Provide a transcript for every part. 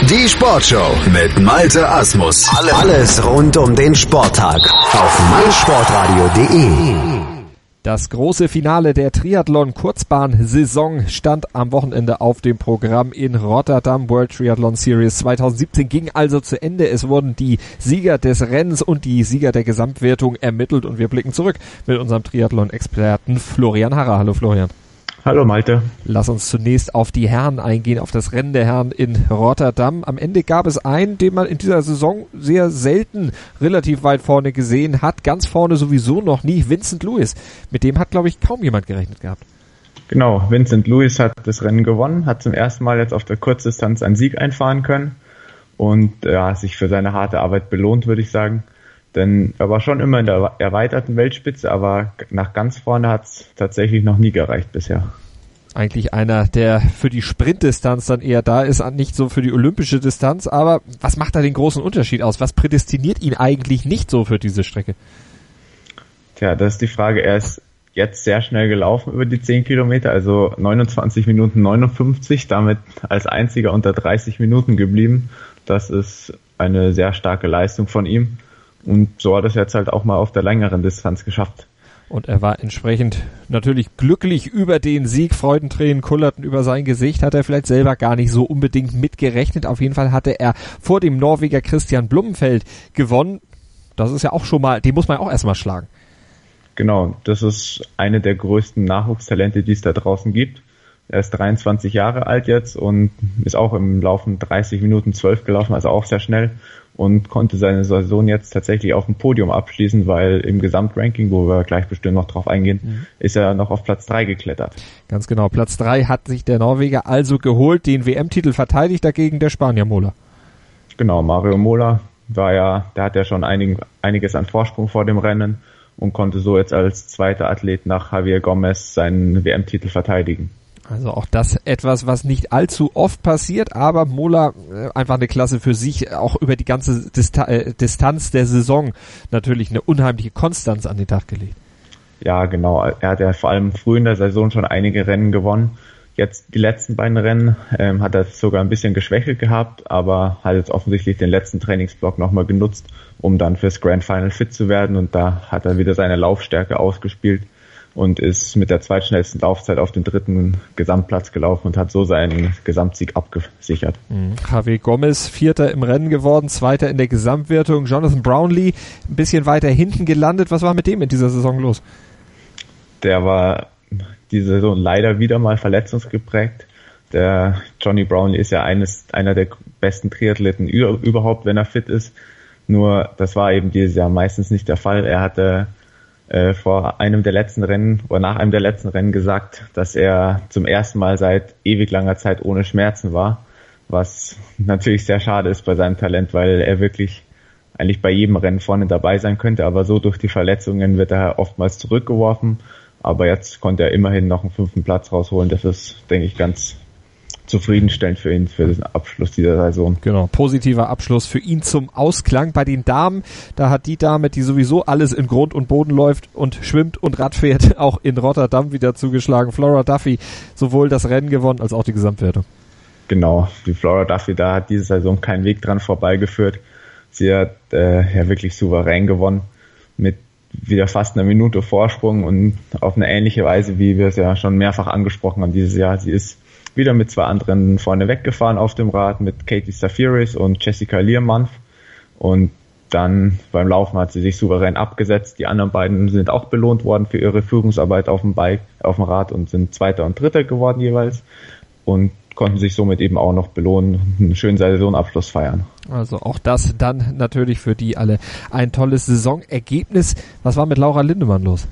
Die Sportshow mit Malte Asmus. Alles rund um den Sporttag auf meinsportradio.de. Das große Finale der Triathlon-Kurzbahn-Saison stand am Wochenende auf dem Programm in Rotterdam. World Triathlon Series 2017 ging also zu Ende. Es wurden die Sieger des Rennens und die Sieger der Gesamtwertung ermittelt und wir blicken zurück mit unserem Triathlon-Experten Florian Harrer. Hallo Florian. Hallo Malte. Lass uns zunächst auf die Herren eingehen, auf das Rennen der Herren in Rotterdam. Am Ende gab es einen, den man in dieser Saison sehr selten relativ weit vorne gesehen hat. Ganz vorne sowieso noch nie, Vincent Luis. Mit dem hat, glaube ich, kaum jemand gerechnet gehabt. Genau, Vincent Luis hat das Rennen gewonnen, hat zum ersten Mal jetzt auf der Kurzdistanz einen Sieg einfahren können und sich für seine harte Arbeit belohnt, würde ich sagen. Denn er war schon immer in der erweiterten Weltspitze, aber nach ganz vorne hat es tatsächlich noch nie gereicht bisher. Eigentlich einer, der für die Sprintdistanz dann eher da ist, nicht so für die olympische Distanz. Aber was macht da den großen Unterschied aus? Was prädestiniert ihn eigentlich nicht so für diese Strecke? Tja, das ist die Frage. Er ist jetzt sehr schnell gelaufen über die 10 Kilometer, also 29 Minuten 59, damit als einziger unter 30 Minuten geblieben. Das ist eine sehr starke Leistung von ihm. Und so hat er es jetzt halt auch mal auf der längeren Distanz geschafft. Und er war entsprechend natürlich glücklich über den Sieg. Freudentränen kullerten über sein Gesicht. Hat er vielleicht selber gar nicht so unbedingt mitgerechnet. Auf jeden Fall hatte er vor dem Norweger Christian Blumenfeld gewonnen. Das ist ja auch schon mal, den muss man auch erstmal schlagen. Genau, das ist eine der größten Nachwuchstalente, die es da draußen gibt. Er ist 23 Jahre alt jetzt und ist auch im Laufen 30 Minuten 12 gelaufen, also auch sehr schnell und konnte seine Saison jetzt tatsächlich auf dem Podium abschließen, weil im Gesamtranking, wo wir gleich bestimmt noch drauf eingehen, ist er noch auf Platz 3 geklettert. Ganz genau, Platz 3 hat sich der Norweger also geholt, den WM-Titel verteidigt dagegen der Spanier Mola. Genau, Mario Mola der hat ja schon einiges an Vorsprung vor dem Rennen und konnte so jetzt als zweiter Athlet nach Javier Gomez seinen WM-Titel verteidigen. Also auch das etwas, was nicht allzu oft passiert, aber Mola einfach eine Klasse für sich, auch über die ganze Distanz der Saison natürlich eine unheimliche Konstanz an den Tag gelegt. Ja, genau. Er hat ja vor allem früh in der Saison schon einige Rennen gewonnen. Jetzt die letzten beiden Rennen hat er sogar ein bisschen geschwächelt gehabt, aber hat jetzt offensichtlich den letzten Trainingsblock nochmal genutzt, um dann fürs Grand Final fit zu werden und da hat er wieder seine Laufstärke ausgespielt und ist mit der zweitschnellsten Laufzeit auf den 3. Gesamtplatz gelaufen und hat so seinen Gesamtsieg abgesichert. Javier Gomez 4. im Rennen geworden, 2. in der Gesamtwertung. Jonathan Brownlee ein bisschen weiter hinten gelandet. Was war mit dem in dieser Saison los? Der war diese Saison leider wieder mal verletzungsgeprägt. Der Johnny Brownlee ist ja einer der besten Triathleten überhaupt, wenn er fit ist. Nur das war eben dieses Jahr meistens nicht der Fall. Er hatte vor einem der letzten Rennen oder nach einem der letzten Rennen gesagt, dass er zum ersten Mal seit ewig langer Zeit ohne Schmerzen war, was natürlich sehr schade ist bei seinem Talent, weil er wirklich eigentlich bei jedem Rennen vorne dabei sein könnte, aber so durch die Verletzungen wird er oftmals zurückgeworfen, aber jetzt konnte er immerhin noch einen 5. Platz rausholen, das ist, denke ich, ganz zufriedenstellend für ihn, für den Abschluss dieser Saison. Genau, positiver Abschluss für ihn zum Ausklang. Bei den Damen, da hat die Dame, die sowieso alles in Grund und Boden läuft und schwimmt und Radfährt, auch in Rotterdam wieder zugeschlagen. Flora Duffy sowohl das Rennen gewonnen als auch die Gesamtwertung. Genau, die Flora Duffy, da hat diese Saison kein Weg dran vorbeigeführt. Sie hat wirklich souverän gewonnen mit wieder fast einer Minute Vorsprung und auf eine ähnliche Weise, wie wir es ja schon mehrfach angesprochen haben dieses Jahr. Sie ist wieder mit 2 anderen vorne weggefahren auf dem Rad, mit Katie Safiris und Jessica Learmonth. Und dann beim Laufen hat sie sich souverän abgesetzt. Die anderen beiden sind auch belohnt worden für ihre Führungsarbeit auf dem Rad und sind 2. und 3. geworden jeweils. Und konnten sich somit eben auch noch belohnen, einen schönen Saisonabschluss feiern. Also auch das dann natürlich für die alle ein tolles Saisonergebnis. Was war mit Laura Lindemann los?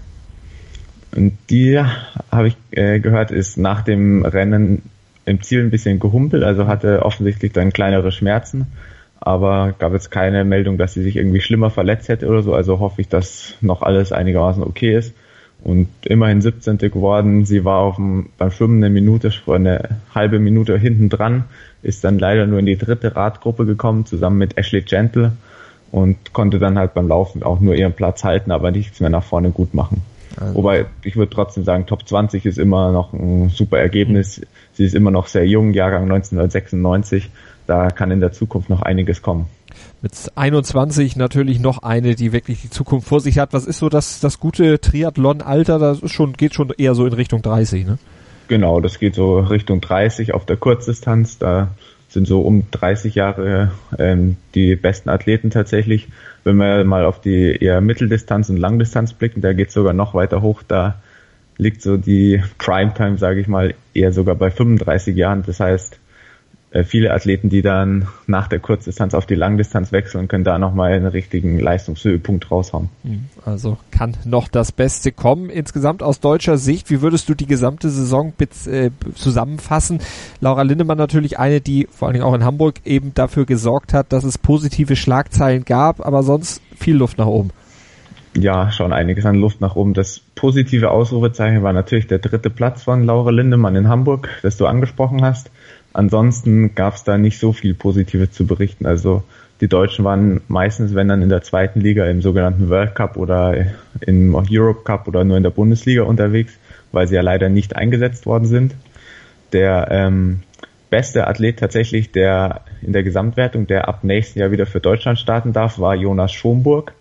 Und die, habe ich gehört, ist nach dem Rennen im Ziel ein bisschen gehumpelt, also hatte offensichtlich dann kleinere Schmerzen, aber gab jetzt keine Meldung, dass sie sich irgendwie schlimmer verletzt hätte oder so, also hoffe ich, dass noch alles einigermaßen okay ist. Und immerhin 17. geworden, sie war beim Schwimmen eine halbe Minute hinten dran, ist dann leider nur in die 3. Radgruppe gekommen, zusammen mit Ashley Gentle und konnte dann halt beim Laufen auch nur ihren Platz halten, aber nichts mehr nach vorne gut machen. Also. Wobei, ich würde trotzdem sagen, Top 20 ist immer noch ein super Ergebnis. Sie ist immer noch sehr jung, Jahrgang 1996. Da kann in der Zukunft noch einiges kommen. Mit 21 natürlich noch eine, die wirklich die Zukunft vor sich hat. Was ist so das gute Triathlon-Alter? Das ist geht schon eher so in Richtung 30, ne? Genau, das geht so Richtung 30 auf der Kurzdistanz. Da sind so um 30 Jahre die besten Athleten tatsächlich. Wenn wir mal auf die eher Mitteldistanz und Langdistanz blicken, da geht es sogar noch weiter hoch. Da liegt so die Primetime, sage ich mal, eher sogar bei 35 Jahren. Das heißt, viele Athleten, die dann nach der Kurzdistanz auf die Langdistanz wechseln, können da nochmal einen richtigen Leistungshöhepunkt raushauen. Also kann noch das Beste kommen. Insgesamt aus deutscher Sicht, wie würdest du die gesamte Saison zusammenfassen? Laura Lindemann natürlich eine, die vor allen Dingen auch in Hamburg eben dafür gesorgt hat, dass es positive Schlagzeilen gab, aber sonst viel Luft nach oben. Ja, schon einiges an Luft nach oben. Das positive Ausrufezeichen war natürlich der 3. Platz von Laura Lindemann in Hamburg, das du angesprochen hast. Ansonsten gab es da nicht so viel Positives zu berichten. Also die Deutschen waren meistens, wenn dann in der 2. Liga im sogenannten World Cup oder im Europe Cup oder nur in der Bundesliga unterwegs, weil sie ja leider nicht eingesetzt worden sind. Der beste Athlet tatsächlich, der in der Gesamtwertung, der ab nächsten Jahr wieder für Deutschland starten darf, war Jonas Schomburg.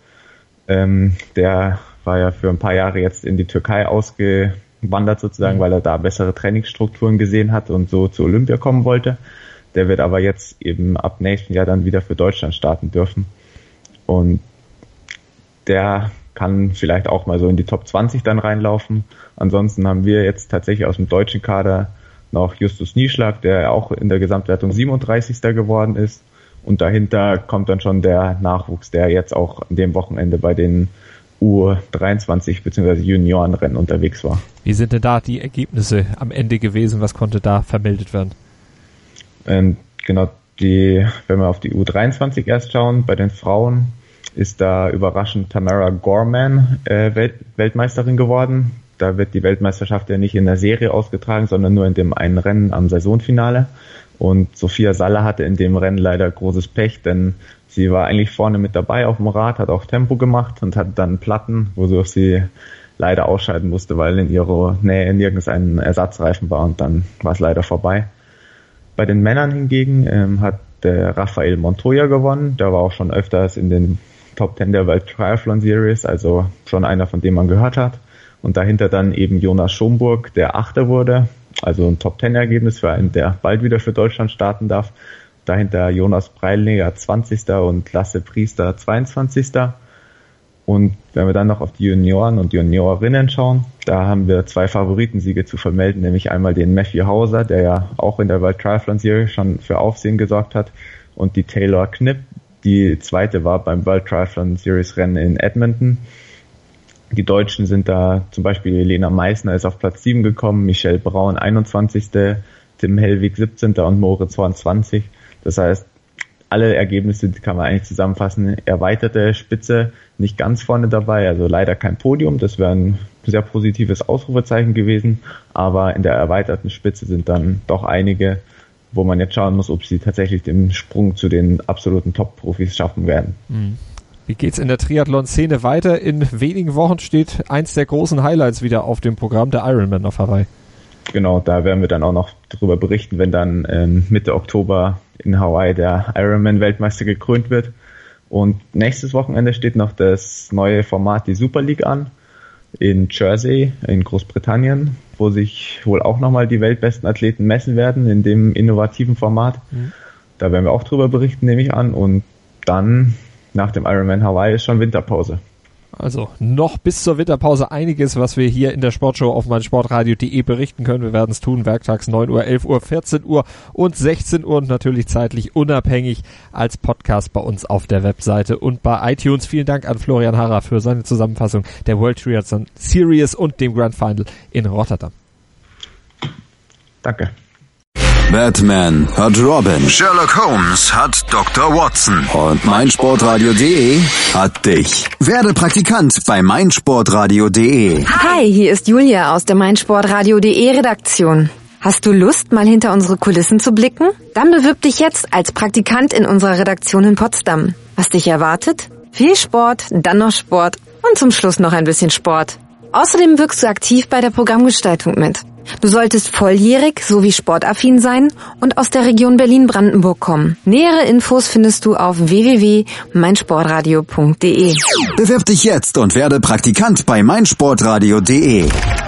Der war ja für ein paar Jahre jetzt in die Türkei ausgewandert sozusagen, weil er da bessere Trainingsstrukturen gesehen hat und so zu Olympia kommen wollte. Der wird aber jetzt eben ab nächsten Jahr dann wieder für Deutschland starten dürfen. Und der kann vielleicht auch mal so in die Top 20 dann reinlaufen. Ansonsten haben wir jetzt tatsächlich aus dem deutschen Kader noch Justus Nieschlag, der auch in der Gesamtwertung 37. geworden ist. Und dahinter kommt dann schon der Nachwuchs, der jetzt auch an dem Wochenende bei den U23 bzw. Juniorenrennen unterwegs war. Wie sind denn da die Ergebnisse am Ende gewesen? Was konnte da vermeldet werden? Genau, wenn wir auf die U23 erst schauen, bei den Frauen ist da überraschend Tamara Gorman Weltmeisterin geworden. Da wird die Weltmeisterschaft ja nicht in der Serie ausgetragen, sondern nur in dem einen Rennen am Saisonfinale. Und Sophia Saller hatte in dem Rennen leider großes Pech, denn sie war eigentlich vorne mit dabei auf dem Rad, hat auch Tempo gemacht und hatte dann Platten, wodurch sie leider ausscheiden musste, weil in ihrer Nähe nirgends ein Ersatzreifen war und dann war es leider vorbei. Bei den Männern hingegen hat der Rafael Montoya gewonnen, der war auch schon öfters in den Top 10 der World Triathlon Series, also schon einer, von dem man gehört hat. Und dahinter dann eben Jonas Schomburg, der 8. wurde, also ein Top-10-Ergebnis für einen, der bald wieder für Deutschland starten darf. Dahinter Jonas Breilneger 20. und Lasse Priester 22. Und wenn wir dann noch auf die Junioren und Juniorinnen schauen, da haben wir 2 Favoritensiege zu vermelden, nämlich einmal den Matthew Hauser, der ja auch in der World Triathlon Series schon für Aufsehen gesorgt hat, und die Taylor Knipp, die 2. war beim World Triathlon Series Rennen in Edmonton. Die Deutschen sind da, zum Beispiel Lena Meissner ist auf Platz 7 gekommen, Michelle Braun 21., Tim Hellwig 17. und Moritz Horn 20. Das heißt, alle Ergebnisse, die kann man eigentlich zusammenfassen. Erweiterte Spitze nicht ganz vorne dabei, also leider kein Podium. Das wäre ein sehr positives Ausrufezeichen gewesen. Aber in der erweiterten Spitze sind dann doch einige, wo man jetzt schauen muss, ob sie tatsächlich den Sprung zu den absoluten Top-Profis schaffen werden. Wie geht's in der Triathlon-Szene weiter? In wenigen Wochen steht eins der großen Highlights wieder auf dem Programm, der Ironman auf Hawaii. Genau, da werden wir dann auch noch darüber berichten, wenn dann Mitte Oktober in Hawaii der Ironman-Weltmeister gekrönt wird. Und nächstes Wochenende steht noch das neue Format, die Super League, an, in Jersey in Großbritannien, wo sich wohl auch nochmal die weltbesten Athleten messen werden in dem innovativen Format. Da werden wir auch drüber berichten, nehme ich an. Und dann nach dem Ironman Hawaii ist schon Winterpause. Also noch bis zur Winterpause einiges, was wir hier in der Sportshow auf meinsportradio.de berichten können. Wir werden es tun, werktags 9 Uhr, 11 Uhr, 14 Uhr und 16 Uhr und natürlich zeitlich unabhängig als Podcast bei uns auf der Webseite und bei iTunes. Vielen Dank an Florian Harrer für seine Zusammenfassung der World Triathlon Series und dem Grand Final in Rotterdam. Danke. Batman hat Robin, Sherlock Holmes hat Dr. Watson und meinsportradio.de hat dich. Werde Praktikant bei meinsportradio.de. Hi, hier ist Julia aus der meinsportradio.de Redaktion. Hast du Lust, mal hinter unsere Kulissen zu blicken? Dann bewirb dich jetzt als Praktikant in unserer Redaktion in Potsdam. Was dich erwartet? Viel Sport, dann noch Sport und zum Schluss noch ein bisschen Sport. Außerdem wirkst du aktiv bei der Programmgestaltung mit. Du solltest volljährig sowie sportaffin sein und aus der Region Berlin-Brandenburg kommen. Nähere Infos findest du auf www.meinsportradio.de. Bewirb dich jetzt und werde Praktikant bei meinsportradio.de.